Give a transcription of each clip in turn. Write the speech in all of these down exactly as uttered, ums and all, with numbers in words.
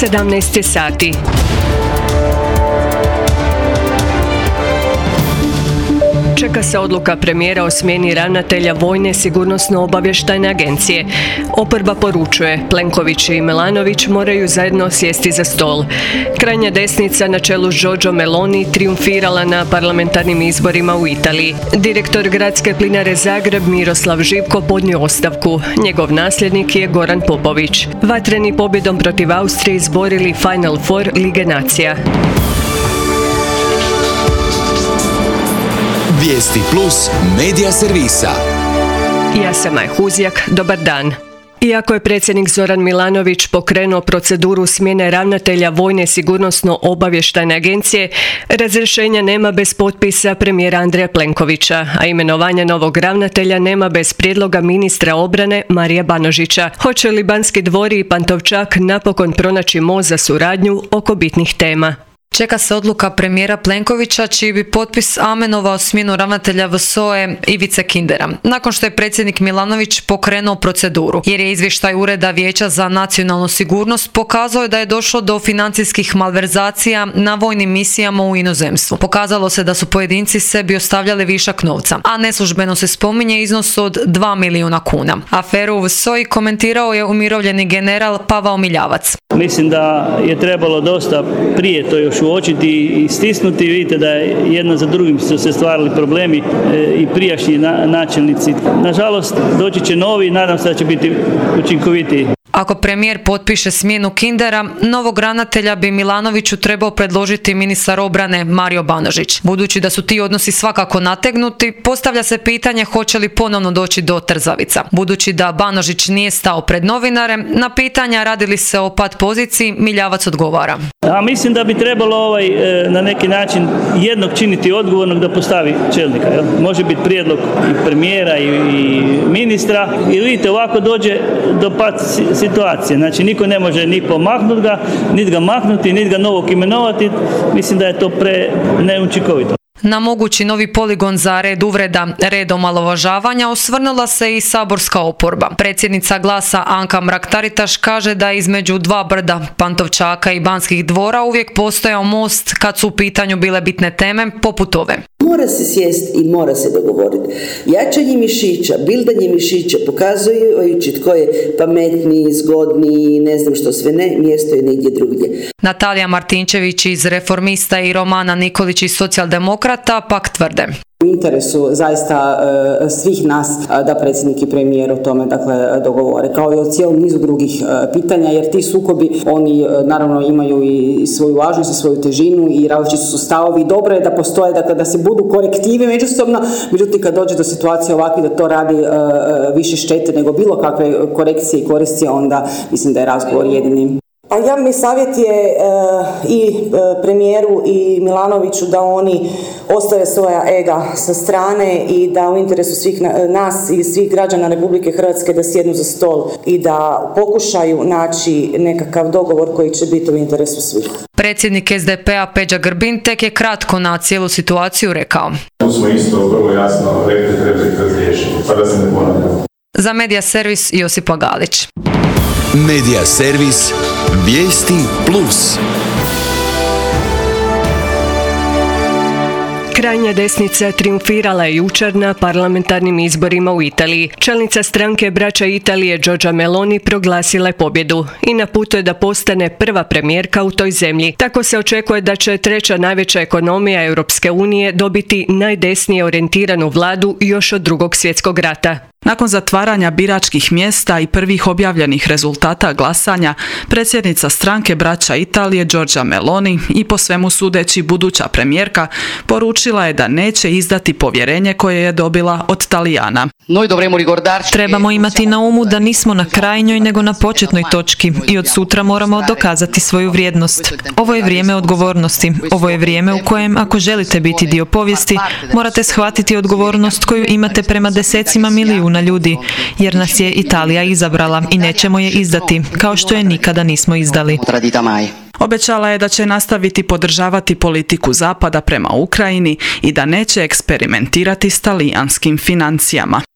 sedamnaest sati. Čeka se odluka premijera o smjeni ravnatelja Vojne sigurnosno-obavještajne agencije. Oporba poručuje, Plenković i Milanović moraju zajedno sjesti za stol. Krajnja desnica na čelu s Giorgio Meloni trijumfirala na parlamentarnim izborima u Italiji. Direktor gradske plinare Zagreb Miroslav Živko podnio ostavku. Njegov nasljednik je Goran Popović. Vatreni pobjedom protiv Austrije izborili Final Four Lige nacija. Vijesti plus medija servisa. Ja sam Maja Huzjak, dobar dan. Iako je predsjednik Zoran Milanović pokrenuo proceduru smjene ravnatelja Vojne sigurnosno-obavještajne agencije, razrješenja nema bez potpisa premijera Andreja Plenkovića, a imenovanja novog ravnatelja nema bez prijedloga ministra obrane Marija Banožića. Hoće li Banski dvori i Pantovčak napokon pronaći most za suradnju oko bitnih tema? Čeka se odluka premijera Plenkovića, čiji bi potpis amenovao smjenu ravnatelja V S O E Ivice Kindera, nakon što je predsjednik Milanović pokrenuo proceduru, jer je izvještaj Ureda Vijeća za nacionalnu sigurnost pokazao da je došlo do financijskih malverzacija na vojnim misijama u inozemstvu. Pokazalo se da su pojedinci sebi ostavljali višak novca, a neslužbeno se spominje iznos od dva milijuna kuna. Aferu u V S O I komentirao je umirovljeni general Pavao Miljavac. Mislim da je trebalo dosta prije to još uočiti i stisnuti. Vidite da je jedno za drugim su se stvarali problemi e, i prijašnji na, načelnici. Nažalost, doći će novi i nadam se da će biti učinkovitiji. Ako premijer potpiše smjenu Kindera, novog ravnatelja bi Milanoviću trebao predložiti ministar obrane Mario Banožić. Budući da su ti odnosi svakako nategnuti, postavlja se pitanje hoće li ponovno doći do trzavica. Budući da Banožić nije stao pred novinare, na pitanja radi li se o pat poziciji, Miljavac odgovara. A mislim da bi trebalo ovaj, na neki način jednog činiti odgovornog da postavi čelnika. Jel? Može biti prijedlog i premijera i, i ministra. I vidite, ovako dođe do pat situacije. Znači, niko ne može ni pomaknuti ga, niti ga maknuti, niti ga novog imenovati. Mislim da je to pre neučinkovito. Na mogući novi poligon za red uvreda, red omalovažavanja osvrnula se i saborska oporba. Predsjednica Glasa Anka Mrak-Taritaš kaže da između dva brda, Pantovčaka i Banskih dvora, uvijek postojao most kad su u pitanju bile bitne teme poput ove. Mora se sjest i mora se dogovoriti. Jačanje mišića, bildanje mišića, pokazujući tko je pametniji, zgodniji, ne znam što sve ne, mjesto je negdje drugdje. Natalija Martinčević iz Reformista i Romana Nikolić iz Socijaldemokrata pak tvrde. U interesu zaista e, svih nas da predsjednik i premijer o tome dakle dogovore, kao i o cijelom nizu drugih e, pitanja, jer ti sukobi oni e, naravno imaju i svoju važnost i svoju težinu i različiti su stavovi. Dobro je da postoje, dakle da se budu korektivi međusobno, međutim kad dođe do situacije ovakve da to radi e, više štete nego bilo kakve korekcije i koriscije, onda mislim da je razgovor jedini. A ja mi savjet je e, i e, premijeru i Milanoviću da oni ostave svoja ega sa strane i da u interesu svih na, nas i svih građana Republike Hrvatske da sjednu za stol i da pokušaju naći nekakav dogovor koji će biti u interesu svih. Predsjednik S D P-a Peđa Grbin tek je kratko na cijelu situaciju rekao. Tu smo isto vrlo jasno rekli treba ih razriješiti, pa da se ne ponavljamo. Za Medija servis Josipa Galić. Medija servis Vijesti plus. Krajnja desnica trijumfirala je jučer na parlamentarnim izborima u Italiji. Čelnica stranke Braća Italije Giorgia Meloni proglasila je pobjedu i na putu je da postane prva premijerka u toj zemlji. Tako se očekuje da će treća najveća ekonomija Europske unije dobiti najdesnije orijentiranu vladu još od Drugog svjetskog rata. Nakon zatvaranja biračkih mjesta i prvih objavljenih rezultata glasanja, predsjednica stranke Braća Italije Giorgia Meloni i po svemu sudeći buduća premijerka poručila je da neće izdati povjerenje koje je dobila od Talijana. Trebamo imati na umu da nismo na krajnjoj nego na početnoj točki i od sutra moramo dokazati svoju vrijednost. Ovo je vrijeme odgovornosti. Ovo je vrijeme u kojem, ako želite biti dio povijesti, morate shvatiti odgovornost koju imate prema desecima milijuna ljudi, jer nas je Italija izabrala i nećemo je izdati, kao što je nikada nismo izdali. Obećala je da će nastaviti podržavati politiku Zapada prema Ukrajini i da neće eksperimentirati s talijanskim financijama.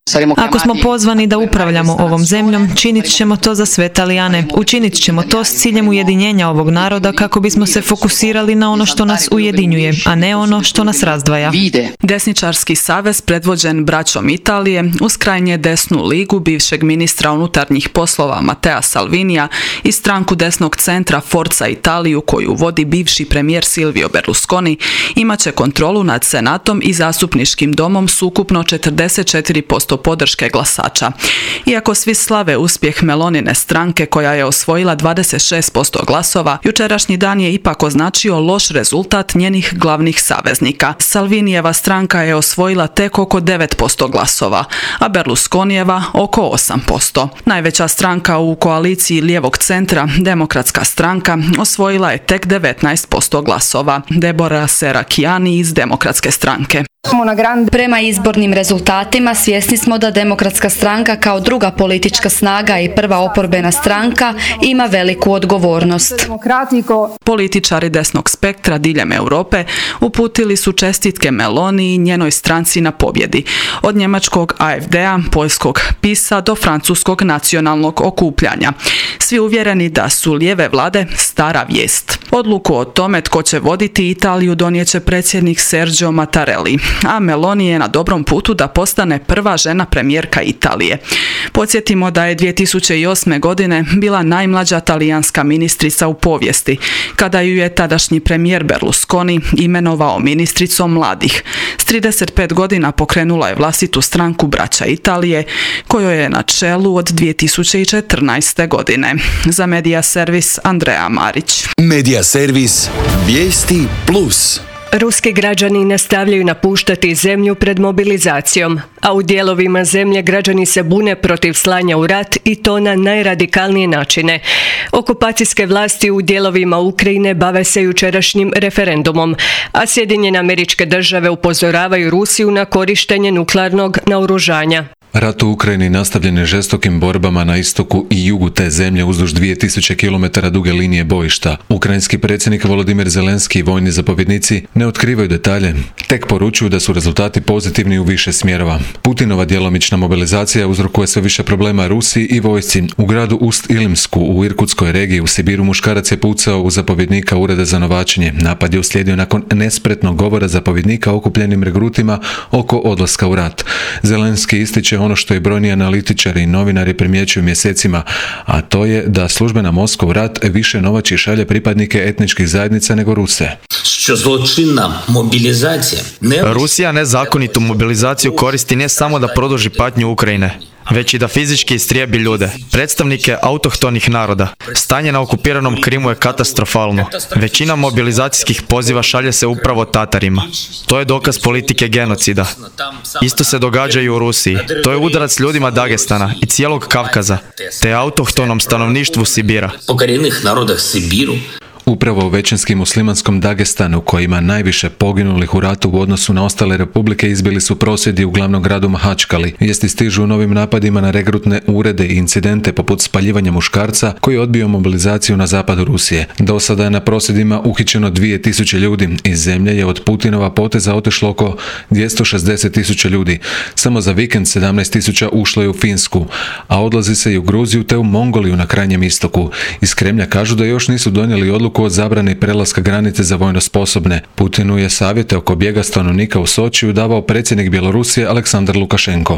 Ako smo pozvani da upravljamo ovom zemljom, činit ćemo to za sve Talijane. Učinit ćemo to s ciljem ujedinjenja ovog naroda kako bismo se fokusirali na ono što nas ujedinjuje, a ne ono što nas razdvaja. Desničarski savez predvođen braćom Italije uz krajnje desnu ligu bivšeg ministra unutarnjih poslova Mattea Salvinija i stranku desnog centra Forza Italiju koju vodi bivši premijer Silvio Berlusconi imat će kontrolu nad Senatom i zastupničkim domom s ukupno četrdeset četiri posto podrške glasača. Iako svi slave uspjeh Melonine stranke koja je osvojila dvadeset šest posto glasova, jučerašnji dan je ipak označio loš rezultat njenih glavnih saveznika. Salvinijeva stranka je osvojila tek oko devet posto glasova, a Berlusconijeva oko osam posto. Najveća stranka u koaliciji lijevog centra, Demokratska stranka, osvojila je tek devetnaest posto glasova. Deborah Serracchiani iz Demokratske stranke. Prema izbornim rezultatima svjesni smo da Demokratska stranka kao druga politička snaga i prva oporbena stranka ima veliku odgovornost. Političari desnog spektra diljem Europe uputili su čestitke Meloni i njenoj stranci na pobjedi. Od njemačkog A F D-a, poljskog PiS-a do francuskog nacionalnog okupljanja. Svi uvjereni da su lijeve vlade stara vijest. Odluku o tome tko će voditi Italiju donijet će predsjednik Sergio Mattarelli, a Meloni je na dobrom putu da postane prva žena premijerka Italije. Podsjetimo da je dvije tisuće osme. godine bila najmlađa talijanska ministrica u povijesti, kada ju je tadašnji premijer Berlusconi imenovao ministricom mladih. S trideset pet godina pokrenula je vlastitu stranku Braća Italije, kojoj je na čelu od dvije tisuće četrnaeste. godine. Za Medija servis Andreja Marić. Medija servis Vijesti plus. Ruski građani nastavljaju napuštati zemlju pred mobilizacijom, a u dijelovima zemlje građani se bune protiv slanja u rat i to na najradikalnije načine. Okupacijske vlasti u dijelovima Ukrajine bave se jučerašnjim referendumom, a Sjedinjene Američke Države upozoravaju Rusiju na korištenje nuklearnog naoružanja. Rat u Ukrajini nastavljen je žestokim borbama na istoku i jugu te zemlje uzduž dvije tisuće kilometara duge linije bojišta. Ukrajinski predsjednik Volodimir Zelenski i vojni zapovjednici ne otkrivaju detalje, tek poručuju da su rezultati pozitivni u više smjerova. Putinova djelomična mobilizacija uzrokuje sve više problema Rusiji i vojsci. U gradu Ust-Ilimsku u Irkutskoj regiji u Sibiru muškarac je pucao u zapovjednika Ureda za novačenje. Napad je uslijedio nakon nespretnog govora zapovjednika okupljenim regrutima oko odlaska u rat. Zelenski ističe ono što i brojni analitičari i novinari primjećuju mjesecima, a to je da službena Moskva u rat više novači šalje pripadnike etničkih zajednica nego Ruse. Rusija nezakonitu mobilizaciju koristi ne samo da produži patnju Ukrajine, već i da fizički istrijebi ljude, predstavnike autohtonih naroda. Stanje na okupiranom Krimu je katastrofalno. Većina mobilizacijskih poziva šalje se upravo Tatarima. To je dokaz politike genocida. Isto se događa i u Rusiji. To je udarac ljudima Dagestana i cijelog Kavkaza, te autohtonom stanovništvu Sibira. Upravo u većinskim muslimanskom Dagestanu, koji ima najviše poginulih u ratu u odnosu na ostale republike, izbili su prosvjedi u glavnom gradu Mahačkali. Vijesti stižu u novim napadima na regrutne urede i incidente poput spaljivanja muškarca koji je odbio mobilizaciju na zapadu Rusije. Do sada je na prosvjedima uhićeno dvije tisuće ljudi. Iz zemlje je od Putinova poteza otišlo oko dvjesto šezdeset tisuća ljudi. Samo za vikend sedamnaest tisuća ušlo je u Finsku, a odlazi se i u Gruziju te u Mongoliju na krajnjem istoku. Iz Kremlja kažu da još nisu donijeli odluku o zabrani prelaska granice za vojno sposobne. Putinu je savjete oko bijega stanovnika u Sočiju davao predsjednik Bjelorusije Aleksandar Lukašenko.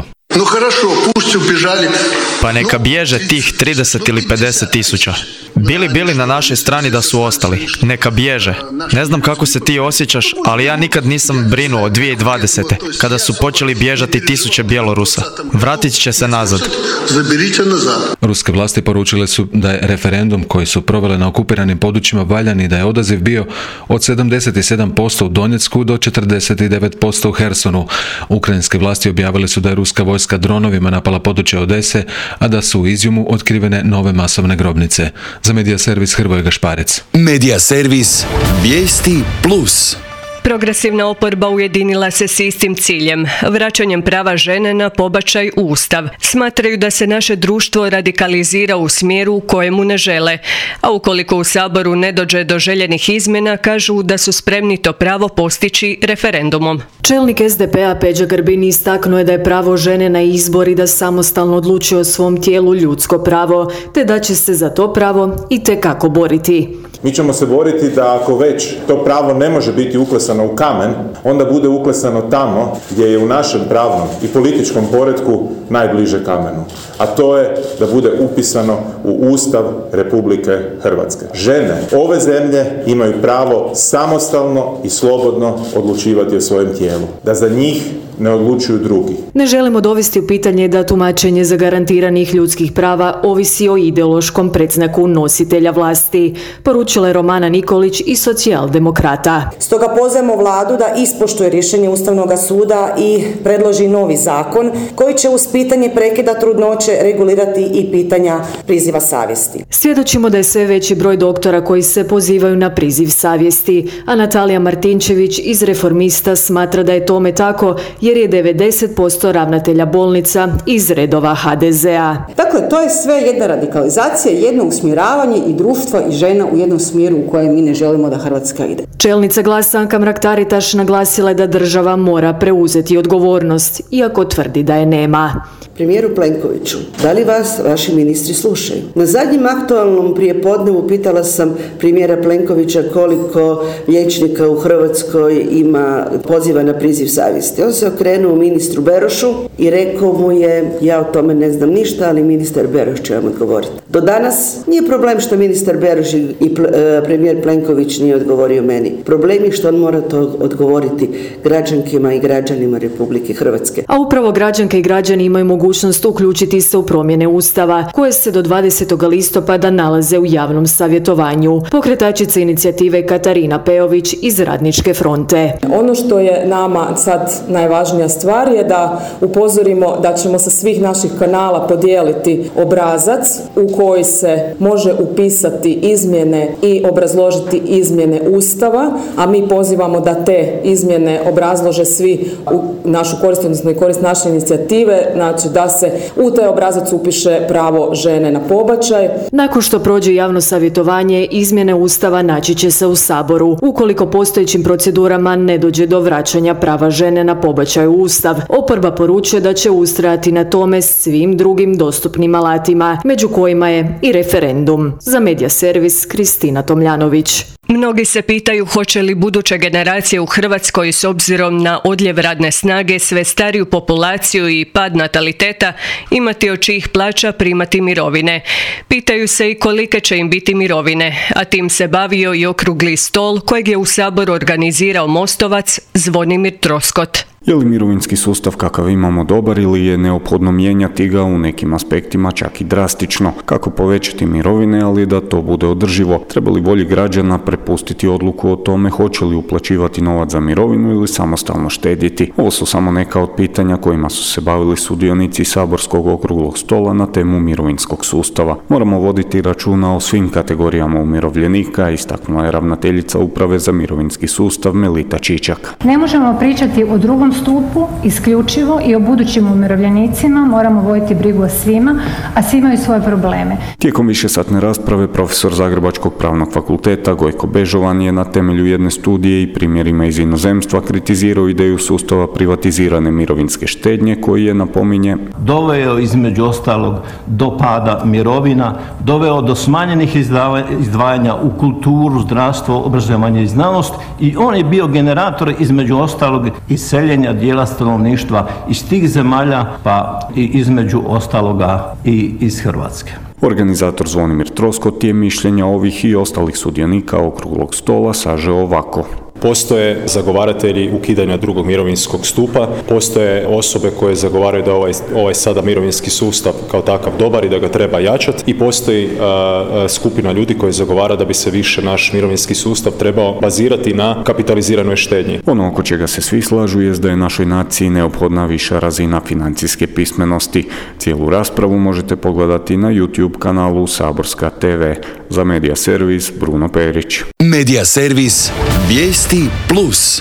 Pa neka bježe tih trideset ili pedeset tisuća. Bili bili na našoj strani da su ostali. Neka bježe. Ne znam kako se ti osjećaš, ali ja nikad nisam brinuo od dvije tisuće dvadesete. kada su počeli bježati tisuće Bjelorusa. Vratit će se nazad. Ruske vlasti poručile su da je referendum koji su provele na okupiranim područjima valjan i da je odaziv bio od sedamdeset sedam posto u Donjecku do četrdeset devet posto u Hersonu. Ukrajinske vlasti objavile su da je ruska vojska dronovima napala područje Odese, a da su u Izjumu otkrivene nove masovne grobnice. Za Medija servis Hrvoje Gašparec. Medija servis Vijesti plus. Progresivna oporba ujedinila se s istim ciljem, vraćanjem prava žene na pobačaj u Ustav. Smatraju da se naše društvo radikalizira u smjeru u kojemu ne žele, a ukoliko u Saboru ne dođe do željenih izmjena, kažu da su spremni to pravo postići referendumom. Čelnik es de pe a Peđa Grbin istaknuo je da je pravo žene na izbor i da samostalno odlučuje o svom tijelu ljudsko pravo, te da će se za to pravo i tekako boriti. Mi ćemo se boriti da ako već to pravo ne može biti uklesano u kamen, onda bude uklesano tamo gdje je u našem pravnom i političkom poretku najbliže kamenu. A to je da bude upisano u Ustav Republike Hrvatske. Žene ove zemlje imaju pravo samostalno i slobodno odlučivati o svojem tijelu. Da za njih ne odlučuju drugi. Ne želimo dovesti u pitanje da tumačenje zagarantiranih ljudskih prava ovisi o ideološkom predznaku nositelja vlasti, poručila je Romana Nikolić iz Socijaldemokrata. Stoga pozivamo vladu da ispoštuje rješenje Ustavnog suda i predloži novi zakon koji će uz pitanje prekida trudnoće regulirati i pitanja priziva savjesti. Svjedočimo da je sve veći broj doktora koji se pozivaju na priziv savjesti, a Natalija Martinčević iz Reformista smatra da je tome tako jer je devedeset posto ravnatelja bolnica iz redova ha de ze a. Dakle, to je sve jedna radikalizacija, jedno usmjeravanje i društva i žena u jednom smjeru u kojem mi ne želimo da Hrvatska ide. Čelnica Glasa Anka Mrak-Taritaš naglasila je da država mora preuzeti odgovornost, iako tvrdi da je nema. Premijeru Plenkoviću, da li vas vaši ministri slušaju? Na zadnjem aktualnom prijepodnevu pitala sam premijera Plenkovića koliko liječnika u Hrvatskoj ima poziva na priziv savjesti. On se okrenuo ministru Berošu i rekao mu je, ja o tome ne znam ništa, ali ministar Beroš će vam odgovoriti. Do danas nije problem što ministar Beroš i premijer Plenković nije odgovorio meni. Problem je što on mora to odgovoriti građankima i građanima Republike Hrvatske. A upravo građanke i građani imaju mogućnost uključiti se u promjene Ustava, koje se do dvadesetog listopada nalaze u javnom savjetovanju. Pokretačica inicijative Katarina Pejović iz Radničke fronte. Ono što je nama sad najvažnija stvar je da upozorimo da ćemo sa svih naših kanala podijeliti obrazac u koji se može upisati izmjene i obrazložiti izmjene Ustava, a mi pozivamo da te izmjene obrazlože svi u našu korist, odnosno i korist naše inicijative, znači da se u taj obrazac upiše pravo žene na pobačaj. Nakon što prođe javno savjetovanje, izmjene Ustava naći će se u Saboru. Ukoliko postojećim procedurama ne dođe do vraćanja prava žene na pobačaj u Ustav, oporba poručuje da će ustrajati na tome svim drugim dostupnim alatima, među kojima je i referendum. Za Medija servis Kristina Tomljanović. Mnogi se pitaju hoće li buduće generacije u Hrvatskoj s obzirom na odljev radne snage, sve stariju populaciju i pad nataliteta imati od čijih plaća primati mirovine. Pitaju se i kolike će im biti mirovine, a tim se bavio i okrugli stol kojeg je u Saboru organizirao Mostovac Zvonimir Troskot. Je li mirovinski sustav kakav imamo dobar ili je neophodno mijenjati ga u nekim aspektima čak i drastično? Kako povećati mirovine, ali da to bude održivo? Treba li volji građana prepustiti odluku o tome hoće li uplaćivati novac za mirovinu ili samostalno štedjeti? Ovo su samo neka od pitanja kojima su se bavili sudionici saborskog okruglog stola na temu mirovinskog sustava. Moramo voditi računa o svim kategorijama umirovljenika, istaknula je ravnateljica Uprave za mirovinski sustav Melita Čičak. Ne možemo pričati o drugom stupu isključivo i o budućim umirovljenicima, moramo voditi brigu o svima, a svi imaju svoje probleme. Tijekom višesatne rasprave profesor Zagrebačkog pravnog fakulteta Gojko Bežovan je na temelju jedne studije i primjerima iz inozemstva kritizirao ideju sustava privatizirane mirovinske štednje koji je, napominje, doveo između ostalog do pada mirovina, doveo do smanjenih izdvajanja u kulturu, zdravstvo, obrazovanje i znanost i on je bio generator između ostalog iseljenja dijela stanovništva iz tih zemalja, pa i između ostaloga i iz Hrvatske. Organizator Zvonimir Troskot je mišljenja ovih i ostalih sudionika okruglog stola sažeo ovako. Postoje zagovaratelji ukidanja drugog mirovinskog stupa, postoje osobe koje zagovaraju da ovaj, ovaj sada mirovinski sustav kao takav dobar i da ga treba jačati i postoji uh, skupina ljudi koji zagovara da bi se više naš mirovinski sustav trebao bazirati na kapitaliziranoj štednji. Ono oko čega se svi slažu je da je našoj naciji neophodna viša razina financijske pismenosti. Cijelu raspravu možete pogledati na YouTube kanalu Saborska te ve. Za Medija servis Bruno Perić. Medija servis Vijesti plus.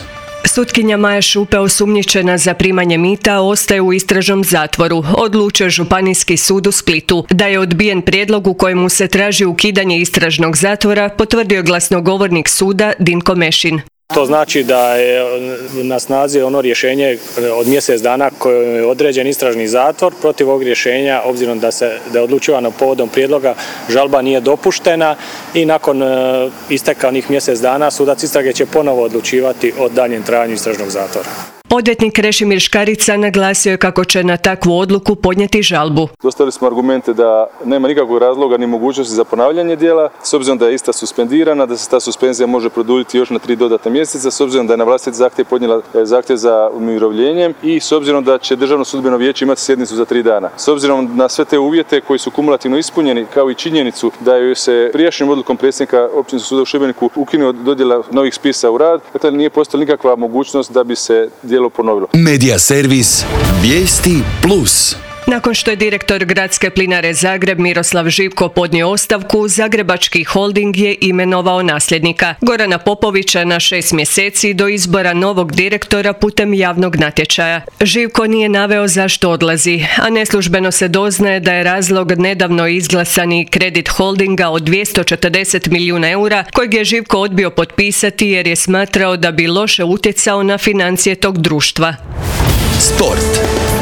Sutkinja Maja Šupe, osumnjičena za primanje mita, ostaje u istražnom zatvoru, odlučio Županijski sud u Splitu. Da je odbijen prijedlog u kojemu se traži ukidanje istražnog zatvora, potvrdio glasnogovornik suda Dinko Mešin. To znači da je na snazi ono rješenje od mjesec dana koje je određen istražni zatvor. Protiv ovog rješenja, obzirom da, se, da je odlučivano povodom prijedloga, žalba nije dopuštena i nakon e, isteka onih mjesec dana sudac istrage će ponovo odlučivati o daljem trajanju istražnog zatvora. Odvjetnik Krešimir Škarica naglasio je kako će na takvu odluku podnijeti žalbu. Dostavili smo argumente da nema nikakvog razloga ni mogućnosti za ponavljanje djela, s obzirom da je ista suspendirana, da se ta suspenzija može produljiti još na tri dodatna mjeseca, s obzirom da je na vlastiti zahtjev podnijela zahtjev za umirovljenjem i s obzirom da će Državno sudbeno vijeće imati sjednicu za tri dana. S obzirom na sve te uvjete koji su kumulativno ispunjeni, kao i činjenicu da je se prijašnjim odlukom predsjednika Općinskog suda u Šibeniku ukinuo dodjela novih spisa u rad, dakle nije postojala nikakva mogućnost da bi se ponovilo. Medija servis Vijesti plus. Nakon što je direktor Gradske plinare Zagreb Miroslav Živko podnio ostavku, Zagrebački holding je imenovao nasljednika Gorana Popovića na šest mjeseci do izbora novog direktora putem javnog natječaja. Živko nije naveo zašto odlazi, a neslužbeno se doznaje da je razlog nedavno izglasani kredit holdinga od dvjesto četrdeset milijuna eura kojeg je Živko odbio potpisati jer je smatrao da bi loše utjecao na financije tog društva. Sport.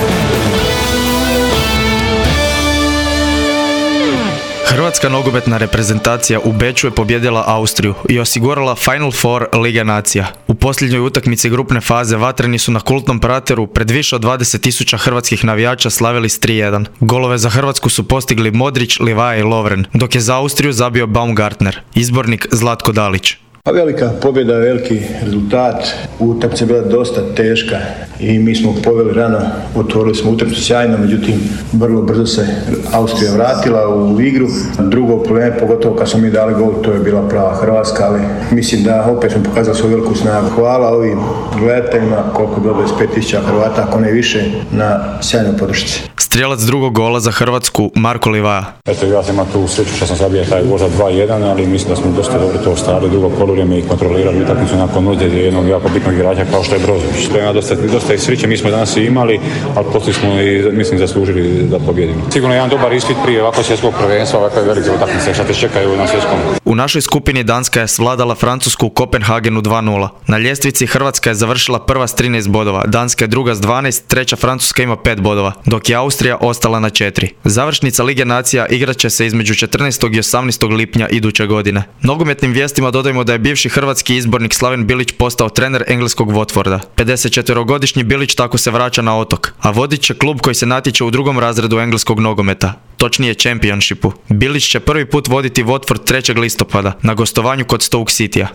Hrvatska nogometna reprezentacija u Beču je pobjedila Austriju i osigurala Final Four Lige nacija. U posljednjoj utakmici grupne faze vatreni su na kultnom prateru pred više od dvadeset tisuća hrvatskih navijača slavili s tri jedan. Golove za Hrvatsku su postigli Modrić, Livaja i Lovren, dok je za Austriju zabio Baumgartner, izbornik Zlatko Dalić. A velika pobjeda, veliki rezultat. Utakmica je bila dosta teška i mi smo poveli rano, otvorili smo utakmicu sjajno, međutim vrlo brzo se Austrija vratila u igru. Drugo problem, pogotovo kad smo mi dali gol, to je bila prava Hrvatska, ali mislim da opet smo pokazali svoju veliku snagu. Hvala ovim gledateljima, koliko je bilo dvadeset pet tisuća Hrvata, ako ne više, na sjajnoj podršci. Strijelac drugog gola za Hrvatsku, Marko Livaja. Eto, ja sam imao tu sreću što sam zabio taj gol za dva jedan, ali mislim da smo dosta dobro to ostali drugo poluvrijeme i kontrolirali utakmicu nakon ozljede jednog jako bitnog igrača kao što je Brozović. To je dosta, dosta i sreće, mi smo danas i imali, ali poslije smo i mislim zaslužili da pobjedimo. Sigurno jedan dobar ispit prije ovako svjetskog prvenstva, ovakve velike utakmice šta te čekaju na svjetskom. U našoj skupini Danska je svladala Francusku u Kopenhagenu dva nula. Na ljestvici Hrvatska je završila prva s trinaest bodova, Danska je druga s dvanaest, treća Francuska ima pet bodova, dok je Austrija ostala na četiri. Završnica Lige nacija igrat će se između četrnaestog i osamnaestog lipnja iduće godine. Nogometnim vijestima dodajmo da je bivši hrvatski izbornik Slaven Bilić postao trener engleskog Watforda. pedesetčetverogodišnji Bilić tako se vraća na otok, a vodit će klub koji se natječe u drugom razredu engleskog nogometa, točnije Championshipu. Bilić će prvi put voditi Watford trećeg listopada na gostovanju kod Stoke Cityja.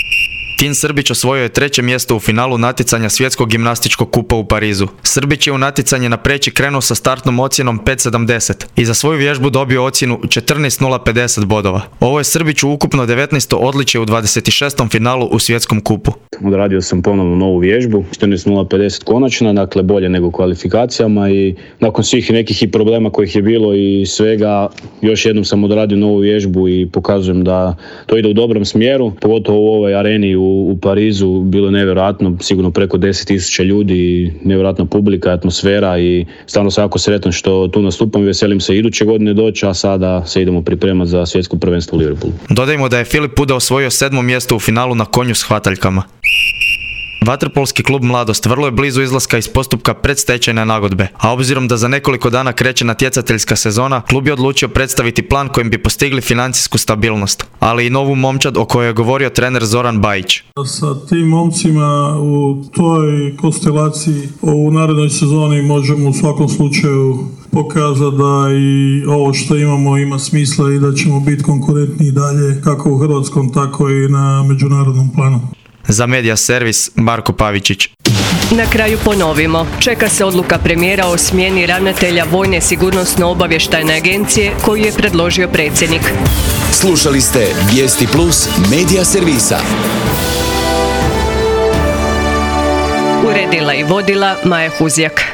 Tin Srbić osvojio je treće mjesto u finalu natjecanja svjetskog gimnastičkog kupa u Parizu. Srbić je u natjecanje na preći krenuo sa startnom ocjenom pet sedamdeset i za svoju vježbu dobio ocjenu četrnaest nula pedeset bodova. Ovo je Srbiću ukupno devetnaesto odličje u dvadeset šestom finalu u svjetskom kupu. Odradio sam ponovno novu vježbu, četrnaest nula pedeset konačna, dakle bolje nego u kvalifikacijama i nakon svih nekih i problema kojih je bilo i svega, još jednom sam odradio novu vježbu i pokazujem da to ide u dobrom smjeru, pogotovo u ovoj areni u U, u Parizu bilo je nevjerojatno, sigurno preko deset tisuća ljudi, nevjerojatna publika, atmosfera i stvarno sam jako sretan što tu nastupam i veselim se iduće godine doći, a sada se idemo pripremati za svjetsko prvenstvo u Liverpoolu. Dodajmo da je Filip Puda osvojio sedmo mjesto u finalu na konju s hvataljkama. Vaterpolski klub Mladost vrlo je blizu izlaska iz postupka predstečajne nagodbe, a obzirom da za nekoliko dana kreće natjecateljska sezona, klub je odlučio predstaviti plan kojim bi postigli financijsku stabilnost, ali i novu momčad o kojoj je govorio trener Zoran Bajić. Sa tim momcima u toj konstelaciji u narednoj sezoni možemo u svakom slučaju pokazati da i ovo što imamo ima smisla i da ćemo biti konkurentni i dalje kako u hrvatskom, tako i na međunarodnom planu. Za Medija servis Marko Pavičić. Na kraju ponovimo. Čeka se odluka premijera o smjeni ravnatelja Vojne sigurnosno-obavještajne agencije koju je predložio predsjednik. Slušali ste Vijesti plus Medija servisa. Uredila i vodila Maja Huzjak.